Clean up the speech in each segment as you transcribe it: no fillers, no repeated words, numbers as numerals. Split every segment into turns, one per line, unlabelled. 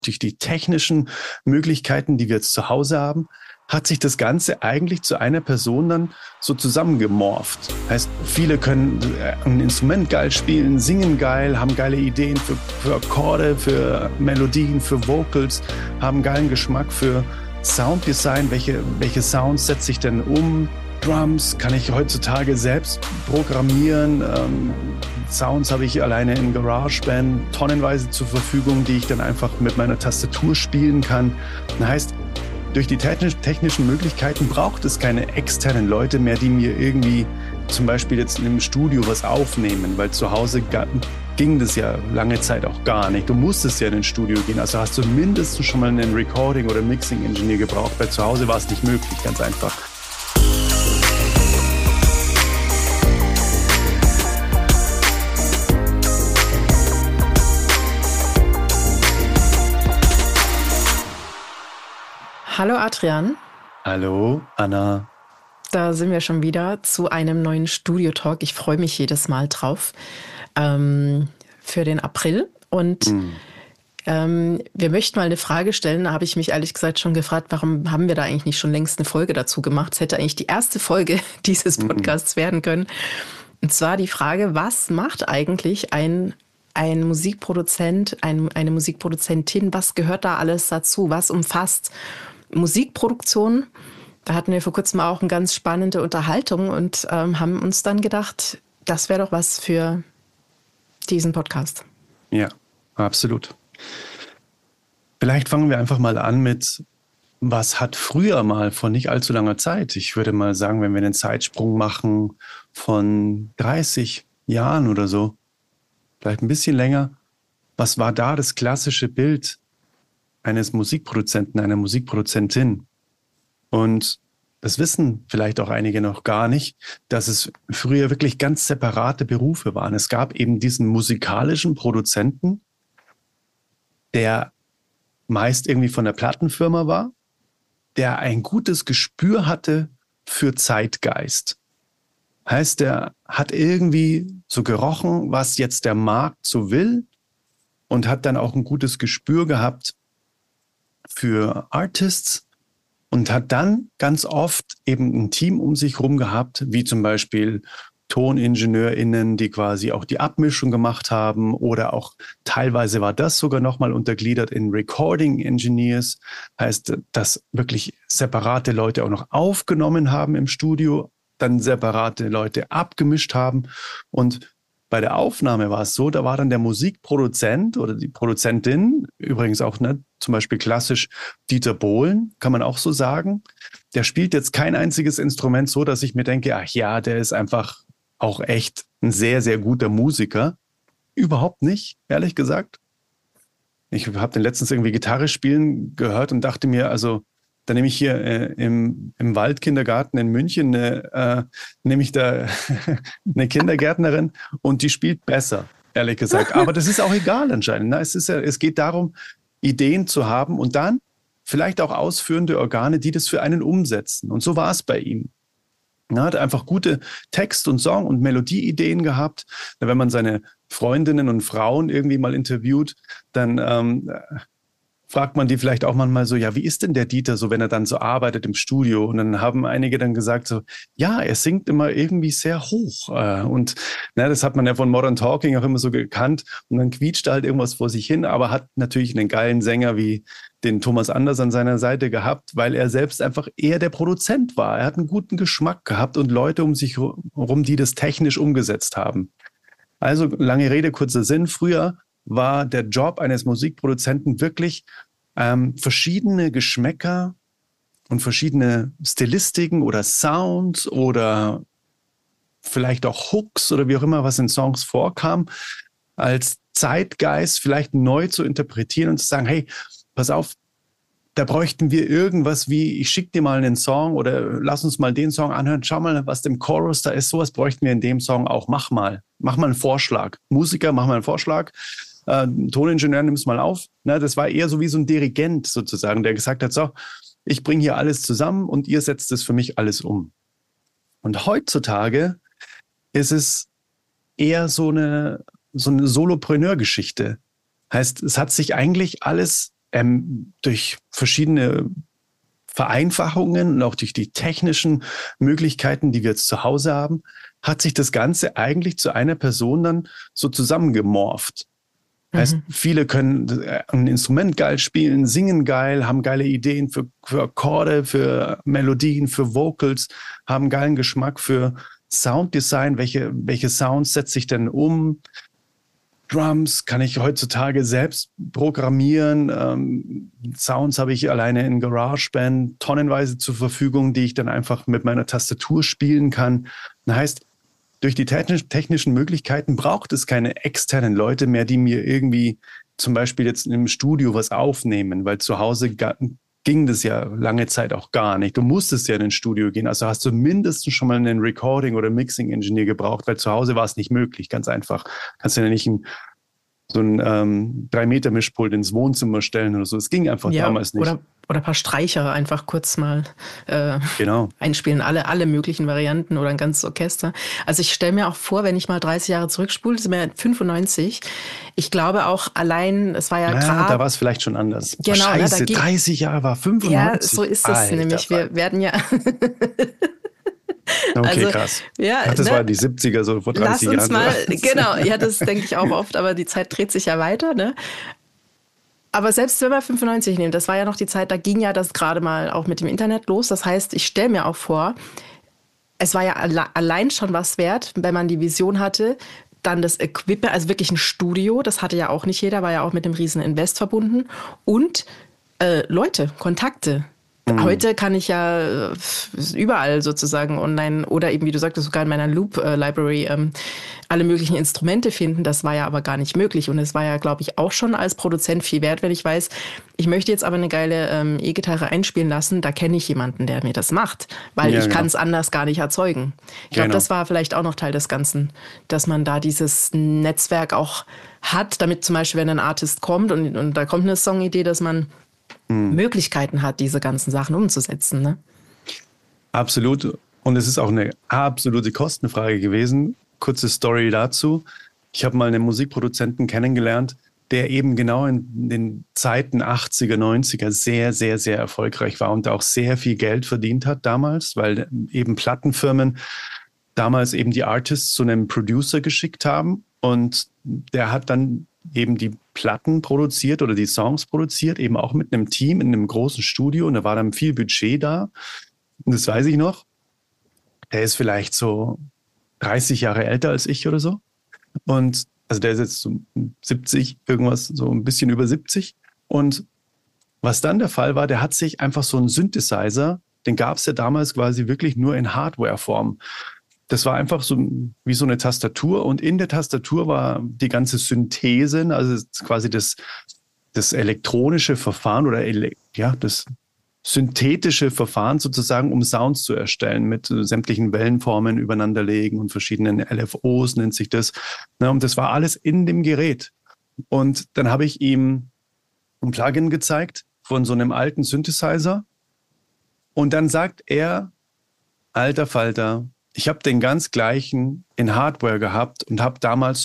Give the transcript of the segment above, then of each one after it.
durch die technischen Möglichkeiten, die wir jetzt zu Hause haben, hat sich das Ganze eigentlich zu einer Person dann so zusammengemorpht. Heißt, viele können ein Instrument geil spielen, singen geil, haben geile Ideen für Akkorde, für Melodien, für Vocals, haben geilen Geschmack für Sounddesign. Welche Sounds setze ich denn um? Drums kann ich heutzutage selbst programmieren. Sounds habe ich alleine in GarageBand tonnenweise zur Verfügung, die ich dann einfach mit meiner Tastatur spielen kann. Das heißt, durch die technischen Möglichkeiten braucht es keine externen Leute mehr, die mir irgendwie zum Beispiel jetzt im Studio was aufnehmen, weil zu Hause ging das ja lange Zeit auch gar nicht. Du musstest ja in ein Studio gehen, also hast du mindestens schon mal einen Recording- oder Mixing-Engineer gebraucht, weil zu Hause war es nicht möglich, ganz einfach.
Hallo Adrian.
Hallo Anna.
Da sind wir schon wieder zu einem neuen Studio-Talk. Ich freue mich jedes Mal drauf für den April. Und wir möchten mal eine Frage stellen. Da habe ich mich ehrlich gesagt schon gefragt, warum haben wir da eigentlich nicht schon längst eine Folge dazu gemacht? Es hätte eigentlich die erste Folge dieses Podcasts werden können. Und zwar die Frage, was macht eigentlich ein Musikproduzent, eine Musikproduzentin? Was gehört da alles dazu? Was umfasst Musikproduktion? Da hatten wir vor kurzem auch eine ganz spannende Unterhaltung und haben uns dann gedacht, das wäre doch was für diesen Podcast.
Ja, absolut. Vielleicht fangen wir einfach mal an mit, was hat früher mal vor nicht allzu langer Zeit? Ich würde mal sagen, wenn wir einen Zeitsprung machen von 30 Jahren oder so, vielleicht ein bisschen länger, was war da das klassische Bild eines Musikproduzenten, einer Musikproduzentin? Und das wissen vielleicht auch einige noch gar nicht, dass es früher wirklich ganz separate Berufe waren. Es gab eben diesen musikalischen Produzenten, der meist irgendwie von der Plattenfirma war, der ein gutes Gespür hatte für Zeitgeist. Heißt, der hat irgendwie so gerochen, was jetzt der Markt so will und hat dann auch ein gutes Gespür gehabt für Artists und hat dann ganz oft eben ein Team um sich rum gehabt, wie zum Beispiel ToningenieurInnen, die quasi auch die Abmischung gemacht haben, oder auch teilweise war das sogar nochmal untergliedert in Recording Engineers, heißt, dass wirklich separate Leute auch noch aufgenommen haben im Studio, dann separate Leute abgemischt haben. Und bei der Aufnahme war es so, da war dann der Musikproduzent oder die Produzentin, übrigens auch zum Beispiel klassisch Dieter Bohlen, kann man auch so sagen, der spielt jetzt kein einziges Instrument so, dass ich mir denke, ach ja, der ist einfach auch echt ein sehr, sehr guter Musiker. Überhaupt nicht, ehrlich gesagt. Ich habe den letztens irgendwie Gitarre spielen gehört und dachte mir, also da nehme ich hier im Waldkindergarten in München nehme ich da eine Kindergärtnerin und die spielt besser, ehrlich gesagt. Aber das ist auch egal anscheinend. Ne? Es geht darum, Ideen zu haben und dann vielleicht auch ausführende Organe, die das für einen umsetzen. Und so war es bei ihm. Er hat einfach gute Text- und Song- und Melodieideen gehabt. Wenn man seine Freundinnen und Frauen irgendwie mal interviewt, dann fragt man die vielleicht auch manchmal so, ja, wie ist denn der Dieter so, wenn er dann so arbeitet im Studio? Und dann haben einige dann gesagt so, ja, er singt immer irgendwie sehr hoch. Und das hat man ja von Modern Talking auch immer so gekannt. Und dann quietscht er halt irgendwas vor sich hin, aber hat natürlich einen geilen Sänger wie den Thomas Anders an seiner Seite gehabt, weil er selbst einfach eher der Produzent war. Er hat einen guten Geschmack gehabt und Leute um sich herum, die das technisch umgesetzt haben. Also lange Rede, kurzer Sinn. Früher war der Job eines Musikproduzenten wirklich verschiedene Geschmäcker und verschiedene Stilistiken oder Sounds oder vielleicht auch Hooks oder wie auch immer, was in Songs vorkam, als Zeitgeist vielleicht neu zu interpretieren und zu sagen, hey, pass auf, da bräuchten wir irgendwas wie, ich schicke dir mal einen Song oder lass uns mal den Song anhören, schau mal, was im Chorus da ist, sowas bräuchten wir in dem Song auch, mach mal einen Vorschlag. Musiker, mach mal einen Vorschlag. Toningenieur, nimm es mal auf. Das war eher so wie so ein Dirigent sozusagen, der gesagt hat, so, ich bringe hier alles zusammen und ihr setzt es für mich alles um. Und heutzutage ist es eher so eine Solopreneur-Geschichte. Heißt, es hat sich eigentlich alles durch verschiedene Vereinfachungen und auch durch die technischen Möglichkeiten, die wir jetzt zu Hause haben, hat sich das Ganze eigentlich zu einer Person dann so zusammengemorpht. Heißt, viele können ein Instrument geil spielen, singen geil, haben geile Ideen für Akkorde, für Melodien, für Vocals, haben geilen Geschmack für Sounddesign. Welche Sounds setze ich denn um? Drums kann ich heutzutage selbst programmieren. Sounds habe ich alleine in GarageBand tonnenweise zur Verfügung, die ich dann einfach mit meiner Tastatur spielen kann. Das heißt, durch die technischen Möglichkeiten braucht es keine externen Leute mehr, die mir irgendwie zum Beispiel jetzt im Studio was aufnehmen, weil zu Hause ging das ja lange Zeit auch gar nicht. Du musstest ja in ein Studio gehen, also hast du mindestens schon mal einen Recording- oder Mixing-Engineer gebraucht, weil zu Hause war es nicht möglich, ganz einfach. Kannst du ja nicht so ein 3-Meter-Mischpult ins Wohnzimmer stellen oder so. Es ging einfach damals nicht.
Oder ein paar Streicher einfach kurz mal
genau.
einspielen, alle möglichen Varianten oder ein ganzes Orchester. Also ich stelle mir auch vor, wenn ich mal 30 Jahre zurückspule, das sind wir 95, ich glaube auch allein, es war ja gerade...
Da war es vielleicht schon anders.
Genau,
Scheiße, 30 Jahre war 95.
Ja, so ist es nämlich. Wir werden ja...
Okay,
also,
krass.
Ja,
das war die 70er, so vor 30 Jahren.
Lass uns mal, genau, ja, das denke ich auch oft, aber die Zeit dreht sich ja weiter, ne? Aber selbst wenn wir 95 nehmen, das war ja noch die Zeit, da ging ja das gerade mal auch mit dem Internet los. Das heißt, ich stelle mir auch vor, es war ja allein schon was wert, wenn man die Vision hatte, dann das Equipment, also wirklich ein Studio, das hatte ja auch nicht jeder, war ja auch mit einem riesen Invest verbunden. Und Leute, Kontakte. Heute kann ich ja überall sozusagen online oder eben, wie du sagtest, sogar in meiner Loop-Library alle möglichen Instrumente finden. Das war ja aber gar nicht möglich. Und es war ja, glaube ich, auch schon als Produzent viel wert, wenn ich weiß, ich möchte jetzt aber eine geile E-Gitarre einspielen lassen. Da kenne ich jemanden, der mir das macht, weil ich kann es anders gar nicht erzeugen. Ich glaube, das war vielleicht auch noch Teil des Ganzen, dass man da dieses Netzwerk auch hat, damit zum Beispiel, wenn ein Artist kommt und da kommt eine Songidee, dass man Möglichkeiten hat, diese ganzen Sachen umzusetzen. Ne?
Absolut. Und es ist auch eine absolute Kostenfrage gewesen. Kurze Story dazu. Ich habe mal einen Musikproduzenten kennengelernt, der eben genau in den Zeiten 80er, 90er sehr, sehr, sehr erfolgreich war und auch sehr viel Geld verdient hat damals, weil eben Plattenfirmen damals eben die Artists zu einem Producer geschickt haben und der hat dann eben die Platten produziert oder die Songs produziert, eben auch mit einem Team in einem großen Studio und da war dann viel Budget da. Und das weiß ich noch. Der ist vielleicht so 30 Jahre älter als ich oder so. Und also der ist jetzt so 70, irgendwas, so ein bisschen über 70. Und was dann der Fall war, der hat sich einfach so einen Synthesizer, den gab es ja damals quasi wirklich nur in Hardware-Form. Das war einfach so wie so eine Tastatur und in der Tastatur war die ganze Synthese, also quasi das elektronische Verfahren oder das synthetische Verfahren sozusagen, um Sounds zu erstellen, mit sämtlichen Wellenformen übereinanderlegen und verschiedenen LFOs nennt sich das. Und das war alles in dem Gerät. Und dann habe ich ihm ein Plugin gezeigt von so einem alten Synthesizer und dann sagt er, alter Falter, ich habe den ganz gleichen in Hardware gehabt und habe damals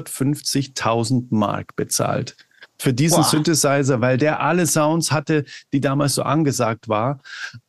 150.000 Mark bezahlt für diesen Synthesizer, weil der alle Sounds hatte, die damals so angesagt waren.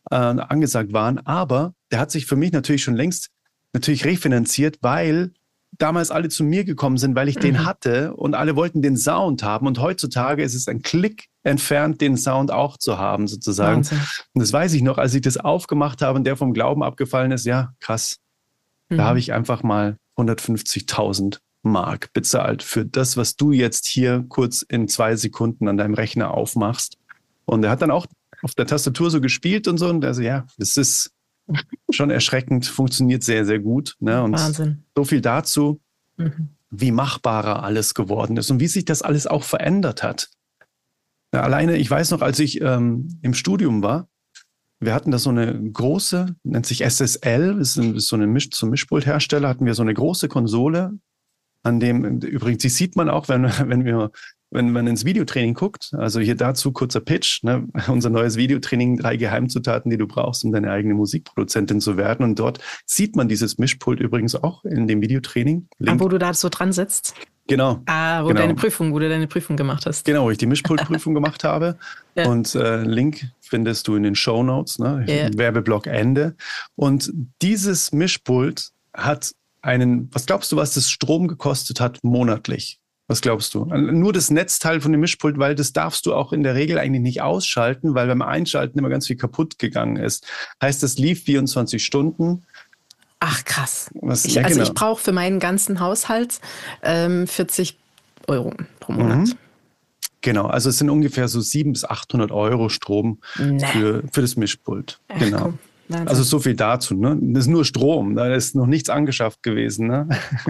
Aber der hat sich für mich natürlich schon längst refinanziert, weil damals alle zu mir gekommen sind, weil ich den hatte und alle wollten den Sound haben. Und heutzutage ist es ein Klick entfernt, den Sound auch zu haben, sozusagen. Wahnsinn. Und das weiß ich noch, als ich das aufgemacht habe und der vom Glauben abgefallen ist, ja, krass. Da habe ich einfach mal 150.000 Mark bezahlt für das, was du jetzt hier kurz in 2 Sekunden an deinem Rechner aufmachst. Und er hat dann auch auf der Tastatur so gespielt und so. Und also ja, das ist schon erschreckend, funktioniert sehr, sehr gut. Ne? Und
Wahnsinn.
So viel dazu, wie machbarer alles geworden ist und wie sich das alles auch verändert hat. Ja, alleine, ich weiß noch, als ich im Studium war, wir hatten da so eine große, nennt sich SSL, ist so eine Mischpulthersteller, hatten wir so eine große Konsole, an dem, übrigens, die sieht man auch, wenn man ins Videotraining guckt. Also hier dazu kurzer Pitch, ne? Unser neues Videotraining, 3 Geheimzutaten, die du brauchst, um deine eigene Musikproduzentin zu werden. Und dort sieht man dieses Mischpult übrigens auch in dem Videotraining.
Wo du da so dran sitzt?
Genau,
Ah,
genau.
Wo du deine Prüfung gemacht hast.
Genau, wo ich die Mischpultprüfung gemacht habe.
Ja.
Und Link findest du in den Shownotes, ne?
Ja.
Werbeblock Ende. Und dieses Mischpult hat was glaubst du, was das Strom gekostet hat monatlich? Was glaubst du? Nur das Netzteil von dem Mischpult, weil das darfst du auch in der Regel eigentlich nicht ausschalten, weil beim Einschalten immer ganz viel kaputt gegangen ist. Heißt, das lief 24 Stunden.
Ach, krass.
Ja, genau.
Ich brauche für meinen ganzen Haushalt 40 Euro pro Monat.
Mhm. Genau, also es sind ungefähr so 700 bis 800 Euro Strom für das Mischpult.
Ach,
genau.
Komm,
also so viel dazu. Ne? Das ist nur Strom, da ist noch nichts angeschafft gewesen. Ne?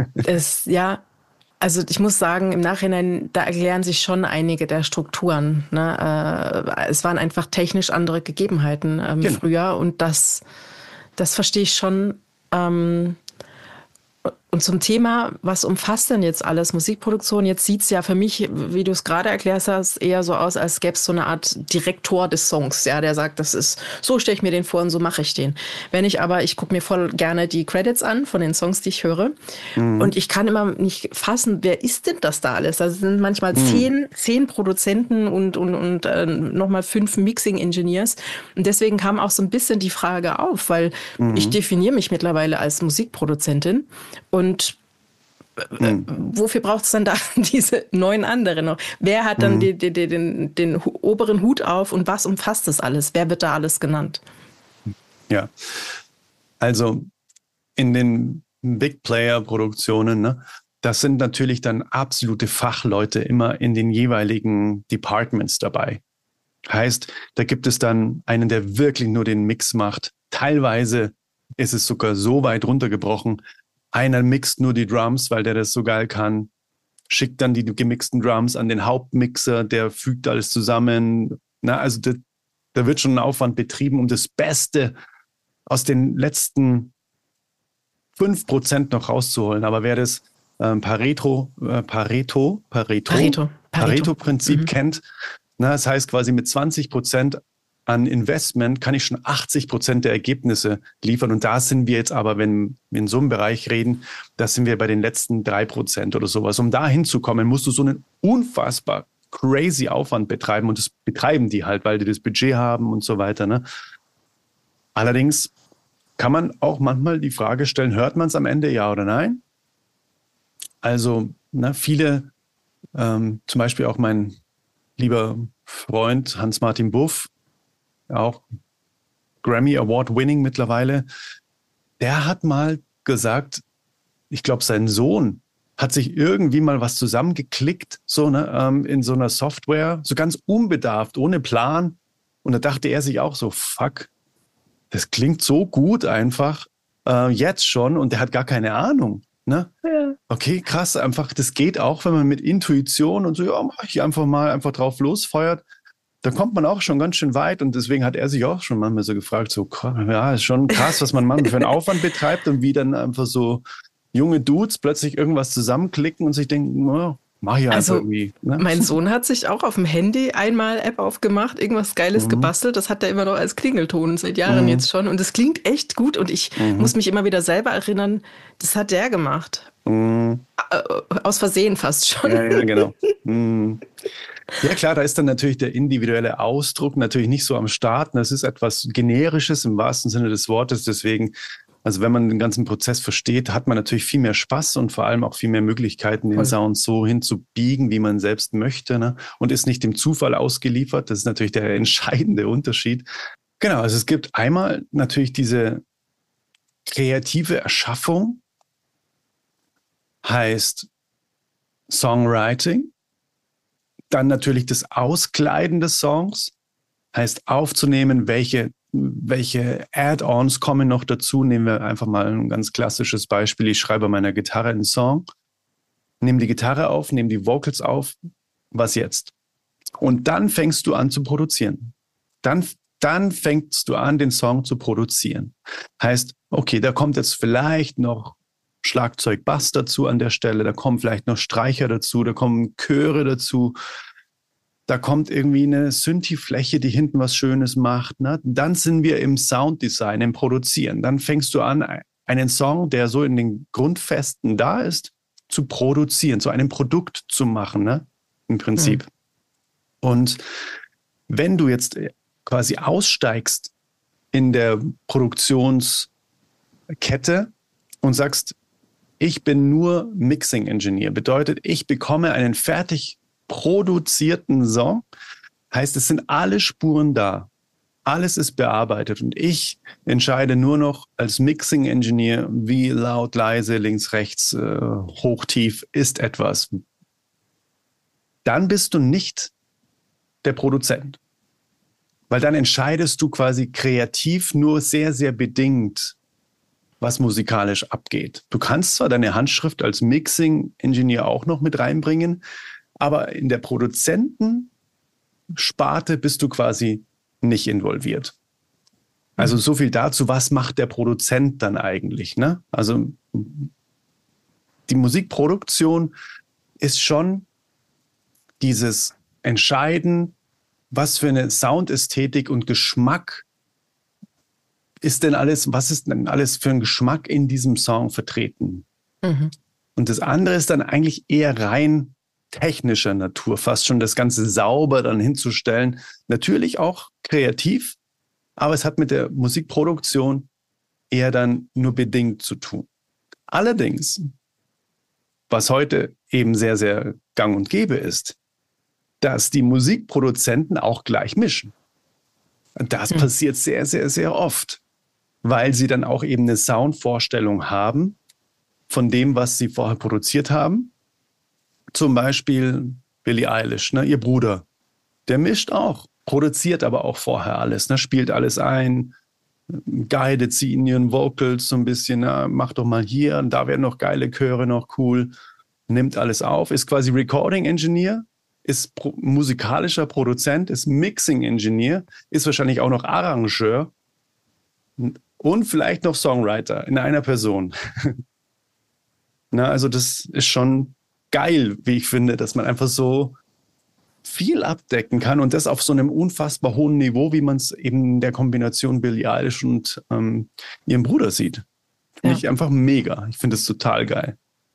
Also ich muss sagen, im Nachhinein, da erklären sich schon einige der Strukturen. Ne? Es waren einfach technisch andere Gegebenheiten
Genau.
früher und das verstehe ich schon. Und zum Thema, was umfasst denn jetzt alles Musikproduktion? Jetzt sieht es ja für mich, wie du es gerade erklärt hast, eher so aus, als gäbe es so eine Art Direktor des Songs, ja, der sagt, das ist, so stelle ich mir den vor und so mache ich den. Ich gucke mir voll gerne die Credits an von den Songs, die ich höre. Und ich kann immer nicht fassen, wer ist denn das da alles? Also es sind manchmal 10 Produzenten und nochmal 5 Mixing-Engineers. Und deswegen kam auch so ein bisschen die Frage auf, weil ich definiere mich mittlerweile als Musikproduzentin. Und wofür braucht es dann da diese 9 andere noch? Wer hat dann den oberen Hut auf und was umfasst das alles? Wer wird da alles genannt?
Ja, also in den Big Player-Produktionen, ne, das sind natürlich dann absolute Fachleute immer in den jeweiligen Departments dabei. Heißt, da gibt es dann einen, der wirklich nur den Mix macht. Teilweise ist es sogar so weit runtergebrochen, einer mixt nur die Drums, weil der das so geil kann, schickt dann die gemixten Drums an den Hauptmixer, der fügt alles zusammen. Na, also da wird schon ein Aufwand betrieben, um das Beste aus den letzten 5% noch rauszuholen. Aber wer das Pareto-Prinzip kennt, na, das heißt quasi mit 20% an Investment kann ich schon 80% der Ergebnisse liefern. Und da sind wir jetzt aber, wenn wir in so einem Bereich reden, da sind wir bei den letzten 3% oder sowas. Um da hinzukommen, musst du so einen unfassbar crazy Aufwand betreiben. Und das betreiben die halt, weil die das Budget haben und so weiter. Ne? Allerdings kann man auch manchmal die Frage stellen, hört man es am Ende, ja oder nein? Also viele, zum Beispiel auch mein lieber Freund Hans-Martin Buff, auch Grammy Award winning mittlerweile, der hat mal gesagt, ich glaube, sein Sohn hat sich irgendwie mal was zusammengeklickt, in so einer Software, so ganz unbedarft, ohne Plan. Und da dachte er sich auch so, fuck, das klingt so gut einfach, jetzt schon, und der hat gar keine Ahnung. Ne? Ja. Okay, krass, einfach, das geht auch, wenn man mit Intuition und so, ja, mach ich einfach drauf losfeuert. Da kommt man auch schon ganz schön weit, und deswegen hat er sich auch schon manchmal so gefragt, so, ja, ist schon krass, was man manchmal für einen Aufwand betreibt und wie dann einfach so junge Dudes plötzlich irgendwas zusammenklicken und sich denken, oh, mach ich also irgendwie. Ne?
Mein Sohn hat sich auch auf dem Handy einmal App aufgemacht, irgendwas Geiles gebastelt, das hat er immer noch als Klingelton seit Jahren jetzt schon, und das klingt echt gut, und ich muss mich immer wieder selber erinnern, das hat der gemacht. Aus Versehen fast schon.
Ja, genau. Ja klar, da ist dann natürlich der individuelle Ausdruck natürlich nicht so am Start. Das ist etwas Generisches im wahrsten Sinne des Wortes. Deswegen, also wenn man den ganzen Prozess versteht, hat man natürlich viel mehr Spaß und vor allem auch viel mehr Möglichkeiten, den Sound so hinzubiegen, wie man selbst möchte, ne? Und ist nicht dem Zufall ausgeliefert. Das ist natürlich der entscheidende Unterschied. Genau, also es gibt einmal natürlich diese kreative Erschaffung, heißt Songwriting. Dann natürlich das Auskleiden des Songs, heißt aufzunehmen, welche Add-ons kommen noch dazu. Nehmen wir einfach mal ein ganz klassisches Beispiel. Ich schreibe bei meiner Gitarre einen Song, nehme die Gitarre auf, nehme die Vocals auf. Was jetzt? Und dann fängst du an zu produzieren. Dann fängst du an, den Song zu produzieren. Heißt, okay, da kommt jetzt vielleicht noch Schlagzeug, Bass dazu an der Stelle, da kommen vielleicht noch Streicher dazu, da kommen Chöre dazu, da kommt irgendwie eine Synthi-Fläche, die hinten was Schönes macht. Ne? Dann sind wir im Sounddesign, im Produzieren. Dann fängst du an, einen Song, der so in den Grundfesten da ist, zu produzieren, zu einem Produkt zu machen, ne? Im Prinzip. Und wenn du jetzt quasi aussteigst in der Produktionskette und sagst, ich bin nur Mixing Engineer, bedeutet, ich bekomme einen fertig produzierten Song, heißt, es sind alle Spuren da, alles ist bearbeitet und ich entscheide nur noch als Mixing Engineer, wie laut, leise, links, rechts, hoch, tief ist etwas. Dann bist du nicht der Produzent. Weil dann entscheidest du quasi kreativ nur sehr, sehr bedingt, was musikalisch abgeht. Du kannst zwar deine Handschrift als Mixing-Engineer auch noch mit reinbringen, aber in der Produzentensparte bist du quasi nicht involviert. Also so viel dazu, was macht der Produzent dann eigentlich, ne? Also die Musikproduktion ist schon dieses Entscheiden, was für eine Soundästhetik und Geschmack ist denn alles, was ist denn alles für ein Geschmack in diesem Song vertreten? Und das andere ist dann eigentlich eher rein technischer Natur, fast schon das Ganze sauber dann hinzustellen. Natürlich auch kreativ, aber es hat mit der Musikproduktion eher dann nur bedingt zu tun. Allerdings, was heute eben sehr, sehr gang und gäbe ist, dass die Musikproduzenten auch gleich mischen. Das passiert sehr, sehr, sehr oft, weil sie dann auch eben eine Soundvorstellung haben von dem, was sie vorher produziert haben. Zum Beispiel Billie Eilish, ne, ihr Bruder, der mischt auch, produziert aber auch vorher alles, ne, spielt alles ein, guidet sie in ihren Vocals so ein bisschen, na, mach doch mal hier, und da werden noch geile Chöre noch cool, nimmt alles auf, ist quasi Recording Engineer, ist musikalischer Produzent, ist Mixing Engineer, ist wahrscheinlich auch noch Arrangeur und vielleicht noch Songwriter in einer Person. Na, also das ist schon geil, wie ich finde, dass man einfach so viel abdecken kann und das auf so einem unfassbar hohen Niveau, wie man es eben in der Kombination Billie Eilish und ihrem Bruder sieht. Finde ich einfach mega. Ich finde es total geil.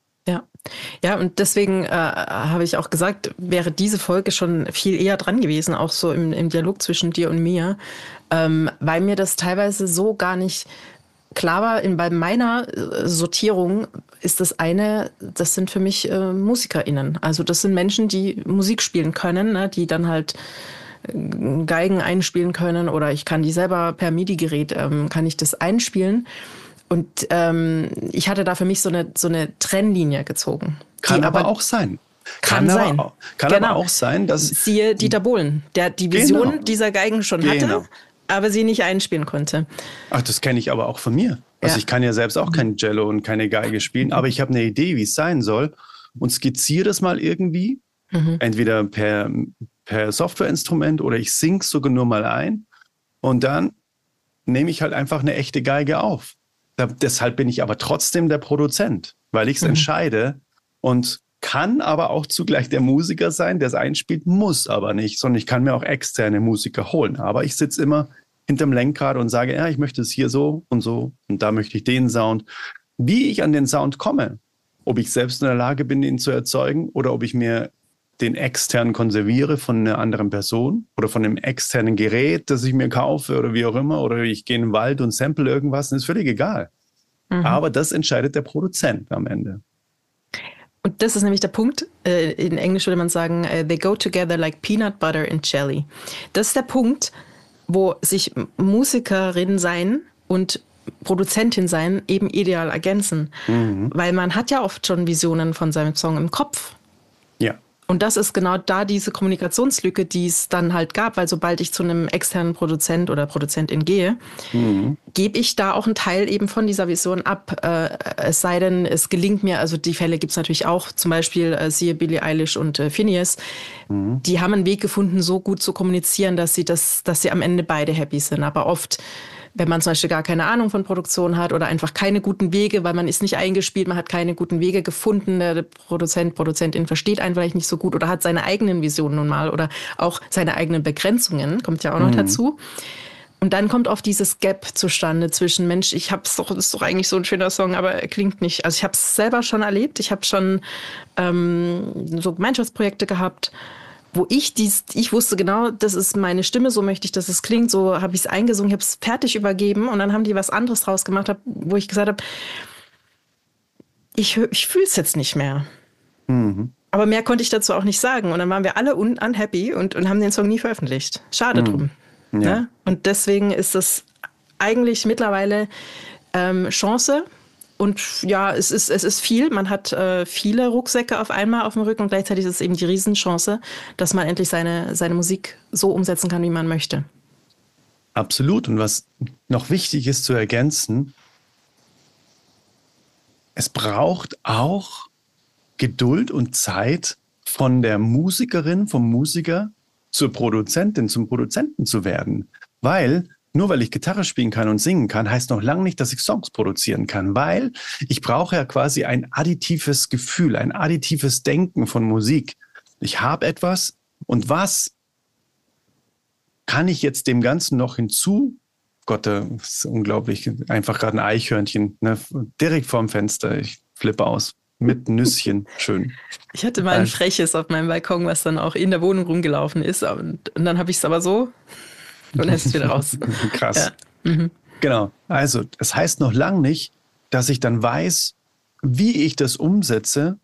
Ja, und deswegen habe ich auch gesagt, wäre diese Folge schon viel eher dran gewesen, auch so im Dialog zwischen dir und mir, weil mir das teilweise so gar nicht klar war. Bei meiner Sortierung ist das sind für mich MusikerInnen. Also das sind Menschen, die Musik spielen können, ne, die dann halt Geigen einspielen können oder ich kann die selber per MIDI-Gerät, kann ich das einspielen. Und ich hatte da für mich so eine Trennlinie gezogen.
Kann aber auch sein. Kann aber auch sein, dass...
Siehe Dieter Bohlen, der die Vision dieser Geigen schon hatte, aber sie nicht einspielen konnte.
Ach, das kenne ich aber auch von mir. Also ich kann ja selbst auch kein Cello und keine Geige spielen, aber ich habe eine Idee, wie es sein soll und skizziere das mal irgendwie, entweder per Softwareinstrument oder ich singe es sogar nur mal ein und dann nehme ich halt einfach eine echte Geige auf. Deshalb bin ich aber trotzdem der Produzent, weil ich es entscheide und kann aber auch zugleich der Musiker sein, der es einspielt, muss aber nicht, sondern ich kann mir auch externe Musiker holen. Aber ich sitze immer hinterm Lenkrad und sage, ja, ich möchte es hier so und da möchte ich den Sound. Wie ich an den Sound komme, ob ich selbst in der Lage bin, ihn zu erzeugen oder ob ich mir den extern konserviere von einer anderen Person oder von einem externen Gerät, das ich mir kaufe oder wie auch immer, oder ich gehe in den Wald und sample irgendwas, das ist völlig egal. Aber das entscheidet der Produzent am Ende.
Und das ist nämlich der Punkt, in Englisch würde man sagen, they go together like peanut butter and jelly. Das ist der Punkt, wo sich Musikerin sein und Produzentin sein eben ideal ergänzen. Weil man hat ja oft schon Visionen von seinem Song im Kopf.
Ja.
Und das ist genau da diese Kommunikationslücke, die es dann halt gab, weil sobald ich zu einem externen Produzent oder Produzentin gehe, gebe ich da auch einen Teil eben von dieser Vision ab. Es sei denn, es gelingt mir, also die Fälle gibt es natürlich auch, zum Beispiel siehe Billie Eilish und Phineas, die haben einen Weg gefunden, so gut zu kommunizieren, dass sie am Ende beide happy sind. Aber oft, wenn man zum Beispiel gar keine Ahnung von Produktion hat oder einfach keine guten Wege, weil man ist nicht eingespielt, man hat keine guten Wege gefunden, der Produzentin versteht einen vielleicht nicht so gut oder hat seine eigenen Visionen nun mal oder auch seine eigenen Begrenzungen, kommt ja auch noch dazu. Und dann kommt oft dieses Gap zustande zwischen, Mensch, das ist doch eigentlich so ein schöner Song, aber er klingt nicht. Also ich habe es selber schon erlebt. Ich habe schon so Gemeinschaftsprojekte gehabt, wo ich wusste genau, das ist meine Stimme, so möchte ich, dass es klingt, so habe ich es eingesungen, ich habe es fertig übergeben und dann haben die was anderes draus gemacht, wo ich gesagt habe, ich fühle es jetzt nicht mehr. Mhm. Aber mehr konnte ich dazu auch nicht sagen. Und dann waren wir alle unhappy und haben den Song nie veröffentlicht. Schade drum. Ja. Ne? Und deswegen ist es eigentlich mittlerweile Chance. Und ja, es ist viel. Man hat viele Rucksäcke auf einmal auf dem Rücken und gleichzeitig ist es eben die Riesenchance, dass man endlich seine Musik so umsetzen kann, wie man möchte.
Absolut. Und was noch wichtig ist zu ergänzen, es braucht auch Geduld und Zeit von der Musikerin, vom Musiker zur Produzentin, zum Produzenten zu werden. Weil, nur weil ich Gitarre spielen kann und singen kann, heißt noch lange nicht, dass ich Songs produzieren kann. Weil ich brauche ja quasi ein additives Gefühl, ein additives Denken von Musik. Ich habe etwas und was kann ich jetzt dem Ganzen noch hinzu? Gott, das ist unglaublich. Einfach gerade ein Eichhörnchen, ne? Direkt vorm Fenster. Ich flippe aus. Mit Nüsschen, schön.
Ich hatte mal ein freches auf meinem Balkon, was dann auch in der Wohnung rumgelaufen ist. Und dann habe ich es aber so und dann ist es wieder raus.
Krass. Ja. Mhm. Genau. Also, es heißt noch lange nicht, dass ich dann weiß, wie ich das umsetze,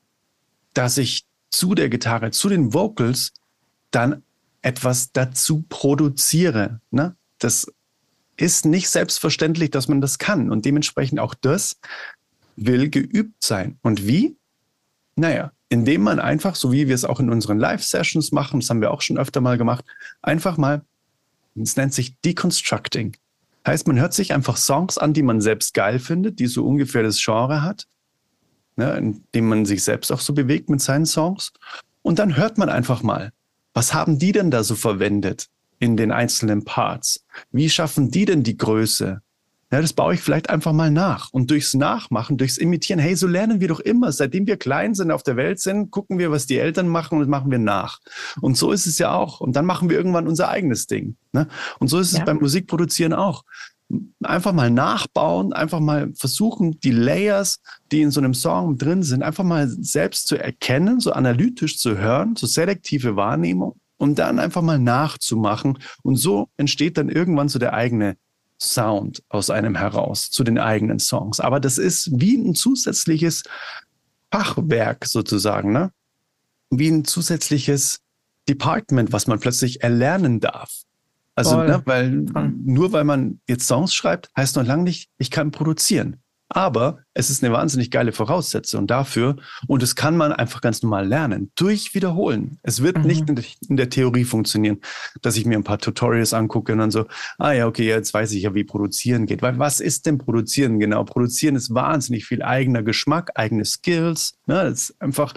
dass ich zu der Gitarre, zu den Vocals dann etwas dazu produziere. Ne? Das ist nicht selbstverständlich, dass man das kann. Und dementsprechend auch das will geübt sein. Und wie? Naja, indem man einfach, so wie wir es auch in unseren Live-Sessions machen, das haben wir auch schon öfter mal gemacht, einfach mal, es nennt sich Deconstructing. Heißt, man hört sich einfach Songs an, die man selbst geil findet, die so ungefähr das Genre hat, ne, in dem man sich selbst auch so bewegt mit seinen Songs. Und dann hört man einfach mal, was haben die denn da so verwendet in den einzelnen Parts? Wie schaffen die denn die Größe? Ja, das baue ich vielleicht einfach mal nach. Und durchs Nachmachen, durchs Imitieren, hey, so lernen wir doch immer. Seitdem wir klein sind, auf der Welt sind, gucken wir, was die Eltern machen und das machen wir nach. Und so ist es ja auch. Und dann machen wir irgendwann unser eigenes Ding. Ne? Und so ist es beim Musikproduzieren auch. Einfach mal nachbauen, einfach mal versuchen, die Layers, die in so einem Song drin sind, einfach mal selbst zu erkennen, so analytisch zu hören, so selektive Wahrnehmung und dann einfach mal nachzumachen. Und so entsteht dann irgendwann so der eigene Sound aus einem heraus zu den eigenen Songs. Aber das ist wie ein zusätzliches Fachwerk sozusagen, ne? Wie ein zusätzliches Department, was man plötzlich erlernen darf. Also, ne, nur weil man jetzt Songs schreibt, heißt noch lange nicht, ich kann produzieren. Aber es ist eine wahnsinnig geile Voraussetzung dafür und das kann man einfach ganz normal lernen, durch Wiederholen. Es wird nicht in der Theorie funktionieren, dass ich mir ein paar Tutorials angucke und dann so, ja, okay, jetzt weiß ich ja, wie Produzieren geht. Weil was ist denn Produzieren genau? Produzieren ist wahnsinnig viel eigener Geschmack, eigene Skills. Ne? Das ist einfach,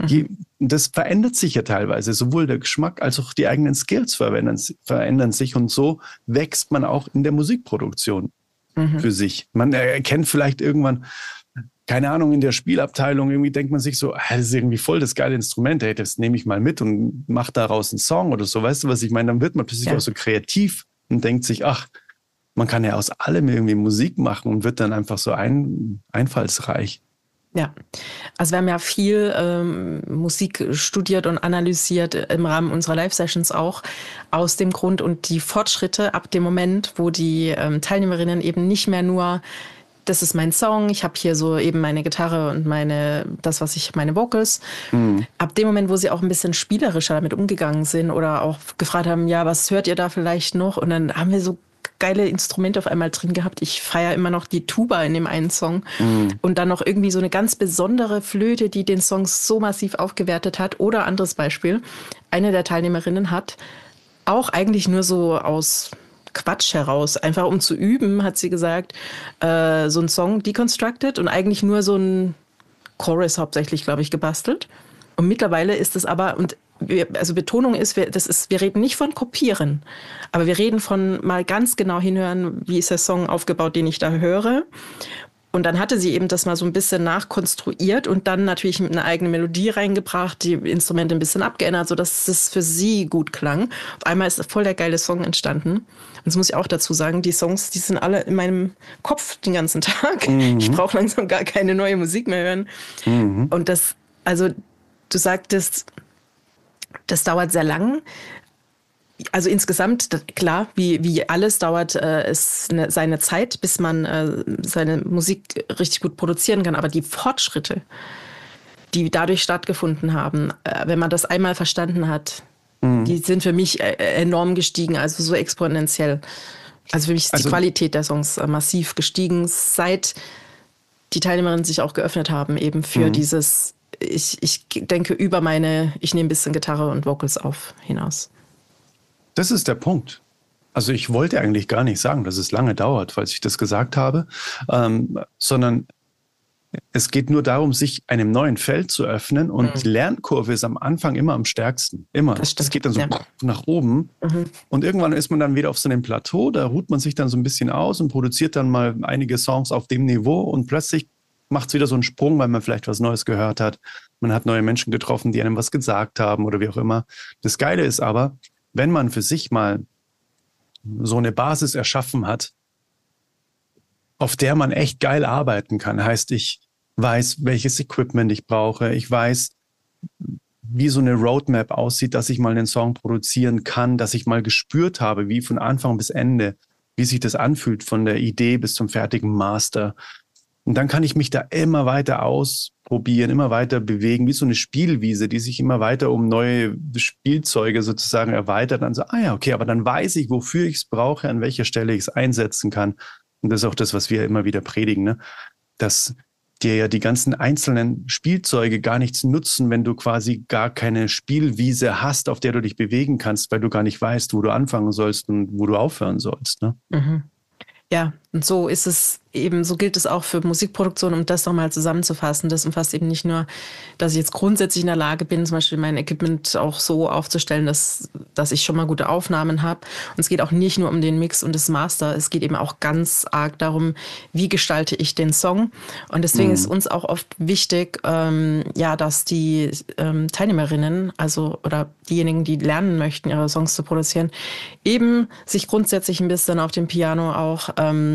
das verändert sich ja teilweise. Sowohl der Geschmack als auch die eigenen Skills verändern sich und so wächst man auch in der Musikproduktion. Für sich. Man erkennt vielleicht irgendwann, keine Ahnung, in der Spielabteilung, irgendwie denkt man sich so, das ist irgendwie voll das geile Instrument, hey, das nehme ich mal mit und mache daraus einen Song oder so, weißt du, was ich meine? Dann wird man plötzlich auch so kreativ und denkt sich, ach, man kann ja aus allem irgendwie Musik machen und wird dann einfach so einfallsreich.
Ja, also wir haben ja viel Musik studiert und analysiert im Rahmen unserer Live-Sessions auch aus dem Grund und die Fortschritte ab dem Moment, wo die Teilnehmerinnen eben nicht mehr nur, das ist mein Song, ich habe hier so eben meine Gitarre und meine Vocals. Ab dem Moment, wo sie auch ein bisschen spielerischer damit umgegangen sind oder auch gefragt haben, ja, was hört ihr da vielleicht noch? Und dann haben wir so geile Instrumente auf einmal drin gehabt. Ich feiere immer noch die Tuba in dem einen Song. Und dann noch irgendwie so eine ganz besondere Flöte, die den Song so massiv aufgewertet hat. Oder anderes Beispiel, eine der Teilnehmerinnen hat auch eigentlich nur so aus Quatsch heraus, einfach um zu üben, hat sie gesagt, so einen Song deconstructed und eigentlich nur so ein Chorus hauptsächlich, glaube ich, gebastelt. Und mittlerweile ist es aber, also Betonung ist, wir reden nicht von Kopieren, aber wir reden von mal ganz genau hinhören, wie ist der Song aufgebaut, den ich da höre. Und dann hatte sie eben das mal so ein bisschen nachkonstruiert und dann natürlich mit einer eigenen Melodie reingebracht, die Instrumente ein bisschen abgeändert, sodass es für sie gut klang. Auf einmal ist voll der geile Song entstanden. Und das muss ich auch dazu sagen, die Songs, die sind alle in meinem Kopf den ganzen Tag. Ich brauche langsam gar keine neue Musik mehr hören. Und das, also du sagtest, das dauert sehr lang. Also insgesamt, klar, wie alles dauert es seine Zeit, bis man seine Musik richtig gut produzieren kann. Aber die Fortschritte, die dadurch stattgefunden haben, wenn man das einmal verstanden hat, die sind für mich enorm gestiegen, also so exponentiell. Also für mich ist die Qualität der Songs massiv gestiegen, seit die Teilnehmerinnen sich auch geöffnet haben, eben für dieses, ich denke über ich nehme ein bisschen Gitarre und Vocals auf hinaus.
Das ist der Punkt. Also ich wollte eigentlich gar nicht sagen, dass es lange dauert, falls ich das gesagt habe, sondern es geht nur darum, sich einem neuen Feld zu öffnen und die Lernkurve ist am Anfang immer am stärksten. Immer. Das geht dann so nach oben und irgendwann ist man dann wieder auf so einem Plateau, da ruht man sich dann so ein bisschen aus und produziert dann mal einige Songs auf dem Niveau und plötzlich macht es wieder so einen Sprung, weil man vielleicht was Neues gehört hat. Man hat neue Menschen getroffen, die einem was gesagt haben oder wie auch immer. Das Geile ist aber, wenn man für sich mal so eine Basis erschaffen hat, auf der man echt geil arbeiten kann, heißt, ich weiß, welches Equipment ich brauche, ich weiß, wie so eine Roadmap aussieht, dass ich mal einen Song produzieren kann, dass ich mal gespürt habe, wie von Anfang bis Ende, wie sich das anfühlt von der Idee bis zum fertigen Master. Und dann kann ich mich da immer weiter ausprobieren, immer weiter bewegen, wie so eine Spielwiese, die sich immer weiter um neue Spielzeuge sozusagen erweitert. Dann so, ja, okay, aber dann weiß ich, wofür ich es brauche, an welcher Stelle ich es einsetzen kann. Und das ist auch das, was wir immer wieder predigen, ne? Dass dir ja die ganzen einzelnen Spielzeuge gar nichts nutzen, wenn du quasi gar keine Spielwiese hast, auf der du dich bewegen kannst, weil du gar nicht weißt, wo du anfangen sollst und wo du aufhören sollst, ne?
Ja, und so ist es eben, so gilt es auch für Musikproduktion, um das nochmal zusammenzufassen. Das umfasst eben nicht nur, dass ich jetzt grundsätzlich in der Lage bin, zum Beispiel mein Equipment auch so aufzustellen, dass ich schon mal gute Aufnahmen habe. Und es geht auch nicht nur um den Mix und das Master. Es geht eben auch ganz arg darum, wie gestalte ich den Song. Und deswegen ist uns auch oft wichtig, dass die Teilnehmerinnen, also oder diejenigen, die lernen möchten, ihre Songs zu produzieren, eben sich grundsätzlich ein bisschen auf dem Piano auch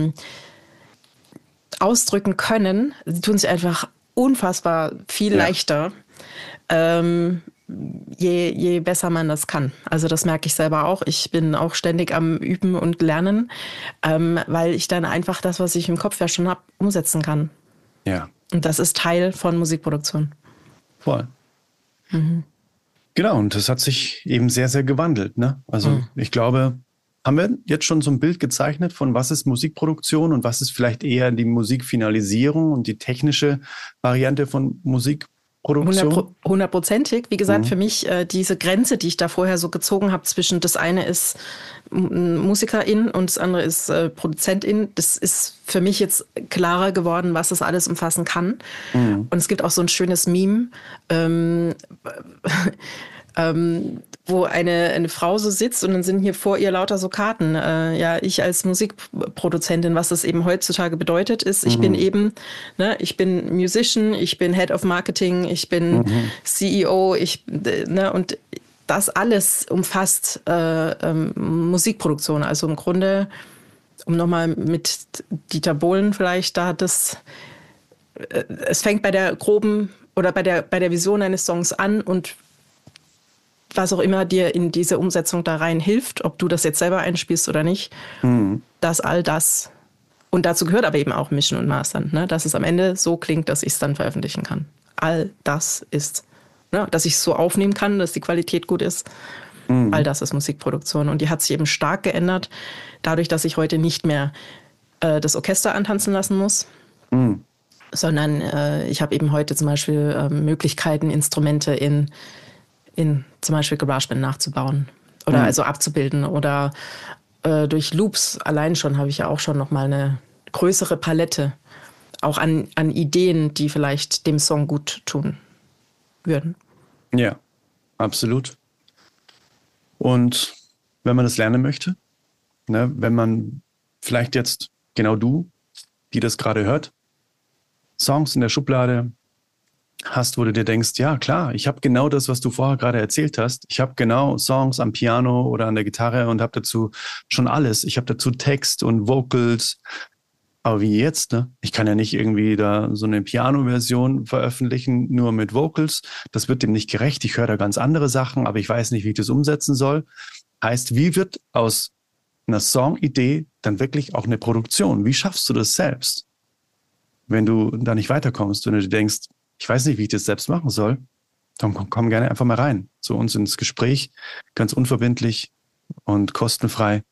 ausdrücken können. Sie tun sich einfach unfassbar viel leichter, je besser man das kann. Also das merke ich selber auch. Ich bin auch ständig am Üben und Lernen, weil ich dann einfach das, was ich im Kopf ja schon habe, umsetzen kann.
Ja.
Und das ist Teil von Musikproduktion.
Voll. Genau, und das hat sich eben sehr, sehr gewandelt, ne? Also ich glaube, haben wir jetzt schon so ein Bild gezeichnet von was ist Musikproduktion und was ist vielleicht eher die Musikfinalisierung und die technische Variante von Musikproduktion?
100%ig. Wie gesagt, für mich diese Grenze, die ich da vorher so gezogen habe zwischen das eine ist Musikerin und das andere ist Produzentin, das ist für mich jetzt klarer geworden, was das alles umfassen kann. Und es gibt auch so ein schönes Meme, wo eine Frau so sitzt und dann sind hier vor ihr lauter so Karten. Ich als Musikproduzentin, was das eben heutzutage bedeutet, ist, ich bin eben, ich bin Musician, ich bin Head of Marketing, ich bin CEO, und das alles umfasst Musikproduktion. Also im Grunde, um nochmal mit Dieter Bohlen vielleicht, es fängt bei der groben oder bei der Vision eines Songs an und was auch immer dir in diese Umsetzung da rein hilft, ob du das jetzt selber einspielst oder nicht, dass all das, und dazu gehört aber eben auch Mischen und Mastern, ne, dass es am Ende so klingt, dass ich es dann veröffentlichen kann. All das ist, dass ich es so aufnehmen kann, dass die Qualität gut ist. All das ist Musikproduktion und die hat sich eben stark geändert, dadurch, dass ich heute nicht mehr das Orchester antanzen lassen muss, sondern ich habe eben heute zum Beispiel Möglichkeiten, Instrumente in zum Beispiel GarageBand nachzubauen oder also abzubilden oder durch Loops allein schon habe ich ja auch schon nochmal eine größere Palette auch an Ideen, die vielleicht dem Song gut tun würden.
Ja, absolut. Und wenn man das lernen möchte, ne, wenn man vielleicht jetzt genau du, die das gerade hört, Songs in der Schublade hast, wo du dir denkst, ja klar, ich habe genau das, was du vorher gerade erzählt hast. Ich habe genau Songs am Piano oder an der Gitarre und habe dazu schon alles. Ich habe dazu Text und Vocals. Aber wie jetzt, ne? Ich kann ja nicht irgendwie da so eine Piano-Version veröffentlichen, nur mit Vocals. Das wird dem nicht gerecht. Ich höre da ganz andere Sachen, aber ich weiß nicht, wie ich das umsetzen soll. Heißt, wie wird aus einer Songidee dann wirklich auch eine Produktion? Wie schaffst du das selbst? Wenn du da nicht weiterkommst, wenn du dir denkst, ich weiß nicht, wie ich das selbst machen soll, dann komm gerne einfach mal rein zu uns ins Gespräch, ganz unverbindlich und kostenfrei.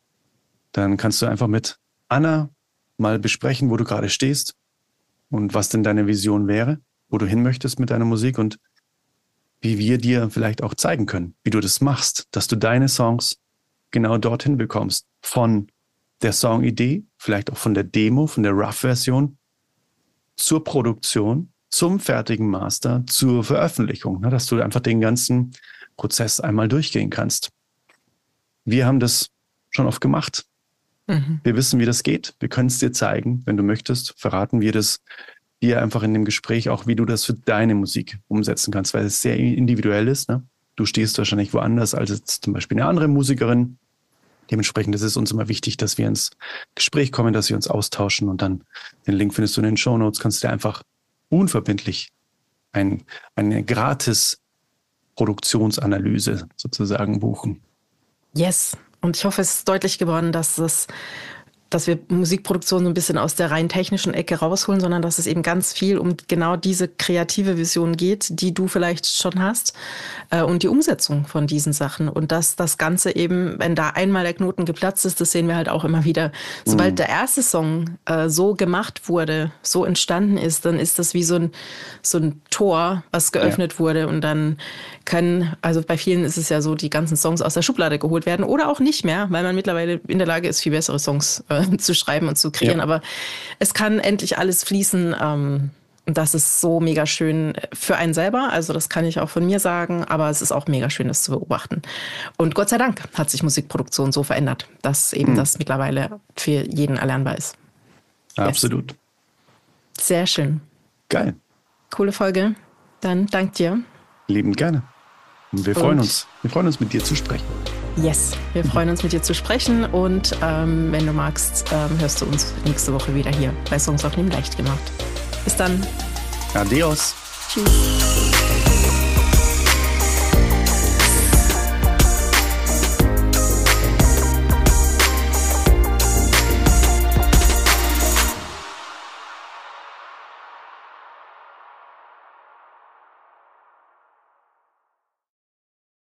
Dann kannst du einfach mit Anna mal besprechen, wo du gerade stehst und was denn deine Vision wäre, wo du hin möchtest mit deiner Musik und wie wir dir vielleicht auch zeigen können, wie du das machst, dass du deine Songs genau dorthin bekommst. Von der Songidee, vielleicht auch von der Demo, von der Rough-Version zur Produktion, zum fertigen Master, zur Veröffentlichung, ne, dass du einfach den ganzen Prozess einmal durchgehen kannst. Wir haben das schon oft gemacht. Wir wissen, wie das geht. Wir können es dir zeigen. Wenn du möchtest, verraten wir das dir einfach in dem Gespräch auch, wie du das für deine Musik umsetzen kannst, weil es sehr individuell ist. Ne? Du stehst wahrscheinlich woanders als jetzt zum Beispiel eine andere Musikerin. Dementsprechend ist es uns immer wichtig, dass wir ins Gespräch kommen, dass wir uns austauschen und dann den Link findest du in den Shownotes, kannst du dir einfach unverbindlich eine gratis Produktionsanalyse sozusagen buchen.
Yes. Und ich hoffe, es ist deutlich geworden, dass wir Musikproduktion so ein bisschen aus der rein technischen Ecke rausholen, sondern dass es eben ganz viel um genau diese kreative Vision geht, die du vielleicht schon hast, und die Umsetzung von diesen Sachen. Und dass das Ganze eben, wenn da einmal der Knoten geplatzt ist, das sehen wir halt auch immer wieder. Sobald der erste Song so gemacht wurde, so entstanden ist, dann ist das wie so ein Tor, was geöffnet wurde. Und dann also bei vielen ist es ja so, die ganzen Songs aus der Schublade geholt werden oder auch nicht mehr, weil man mittlerweile in der Lage ist, viel bessere Songs zu schreiben und zu kreieren. Ja. Aber es kann endlich alles fließen. Und das ist so mega schön für einen selber. Also das kann ich auch von mir sagen. Aber es ist auch mega schön, das zu beobachten. Und Gott sei Dank hat sich Musikproduktion so verändert, dass eben das mittlerweile für jeden erlernbar ist.
Absolut.
Yes. Sehr schön.
Geil.
Coole Folge. Dann dank dir.
Liebend gerne. Und wir freuen uns. Wir freuen uns, mit dir zu sprechen.
Yes, wir freuen uns, mit dir zu sprechen. Und wenn du magst, hörst du uns nächste Woche wieder hier bei Songs aufnehmen leicht gemacht. Bis dann.
Adios.
Tschüss.